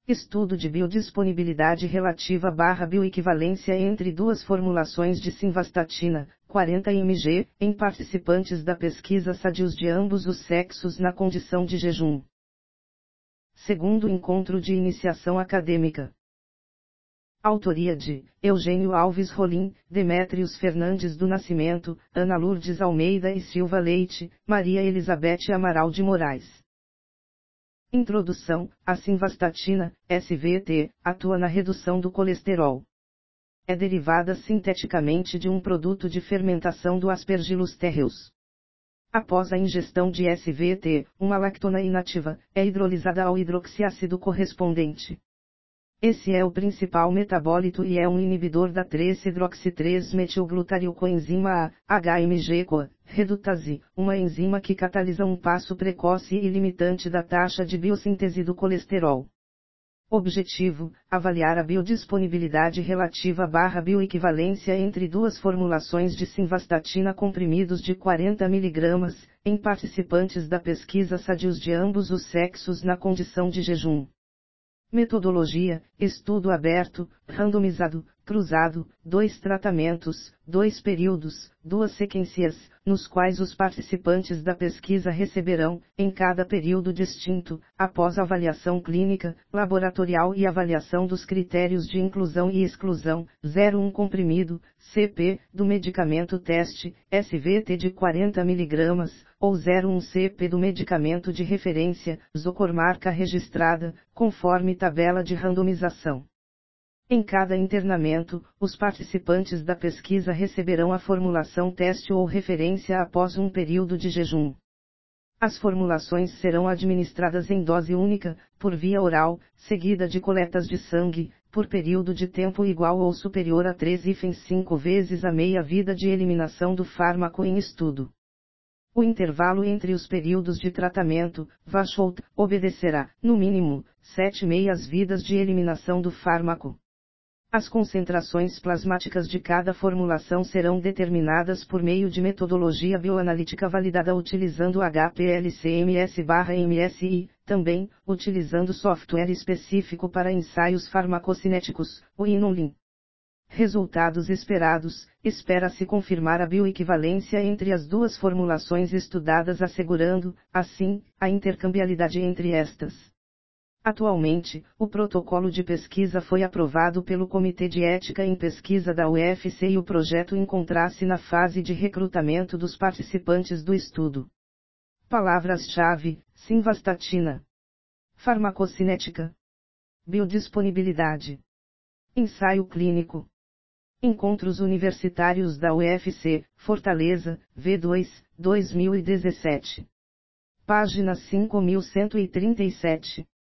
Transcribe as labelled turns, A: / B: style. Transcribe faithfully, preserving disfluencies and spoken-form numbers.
A: Estudo de biodisponibilidade relativa barra bioequivalência entre duas formulações de simvastatina, quarenta miligramas, em participantes da pesquisa sadios de ambos os sexos na condição de jejum. Segundo encontro de iniciação acadêmica. Autoria de Eugênio Alves Rolim, Demétrios Fernandes do Nascimento, Ana Lourdes Almeida e Silva Leite, Maria Elizabeth Amaral de Moraes. Introdução: a simvastatina, S V T, atua na redução do colesterol. É derivada sinteticamente de um produto de fermentação do Aspergillus terreus. Após a ingestão de S V T, uma lactona inativa, é hidrolisada ao hidroxiácido correspondente. Esse é o principal metabólito e é um inibidor da três hidroxi três metilglutaricoenzima A, H M G-CoA, redutase, uma enzima que catalisa um passo precoce e limitante da taxa de biossíntese do colesterol. Objetivo: avaliar a biodisponibilidade relativa barra bioequivalência entre duas formulações de simvastatina comprimidos de quarenta miligramas, em participantes da pesquisa sadios de ambos os sexos na condição de jejum. Metodologia: estudo aberto, randomizado, cruzado, dois tratamentos, dois períodos, duas sequências, nos quais os participantes da pesquisa receberão, em cada período distinto, após avaliação clínica, laboratorial e avaliação dos critérios de inclusão e exclusão, zero um comprimido, C P, do medicamento teste, S V T de quarenta miligramas, ou zero um C P do medicamento de referência, Zocor marca registrada, conforme tabela de randomização. Em cada internamento, os participantes da pesquisa receberão a formulação teste ou referência após um período de jejum. As formulações serão administradas em dose única, por via oral, seguida de coletas de sangue, por período de tempo igual ou superior a três vírgula cinco vezes a meia-vida de eliminação do fármaco em estudo. O intervalo entre os períodos de tratamento, Vacholt, obedecerá, no mínimo, sete meias-vidas de eliminação do fármaco. As concentrações plasmáticas de cada formulação serão determinadas por meio de metodologia bioanalítica validada utilizando H P L C M S/M S I, também, utilizando software específico para ensaios farmacocinéticos, o Inulin. Resultados esperados: espera-se confirmar a bioequivalência entre as duas formulações estudadas, assegurando, assim, a intercambiabilidade entre estas. Atualmente, o protocolo de pesquisa foi aprovado pelo Comitê de Ética em Pesquisa da U F C e o projeto encontra-se na fase de recrutamento dos participantes do estudo. Palavras-chave: simvastatina, farmacocinética, biodisponibilidade, ensaio clínico. Encontros Universitários da U F C, Fortaleza, V dois, dois mil e dezessete. Página cinco mil cento e trinta e sete.